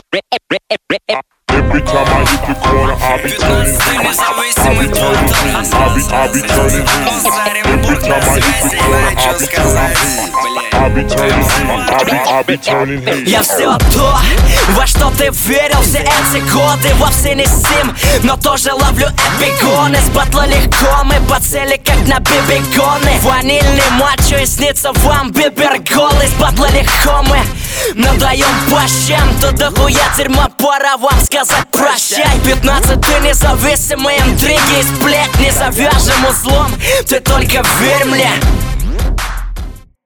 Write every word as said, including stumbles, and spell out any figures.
Every time I hit the corner, I'll be turning heads. I'll be turning heads. I'll be, I'll be turning heads. Every time I hit the corner, I'll be turning heads. I'll be turning heads. I'll be, I'll be turning heads. Я все то, во что ты верил все эти годы, вовсе не сим, но тоже ловлю эпигоны. С батла легко, мы по цели как на бибиконы. Ванильный мачо и снится вам биберголы. С батла легко мы надаем по щам. Тут дохуя тюрьма, пора вам сказать прощай. Пятнадцатый независимые интриги и сплетни завяжем узлом. Ты только верь мне.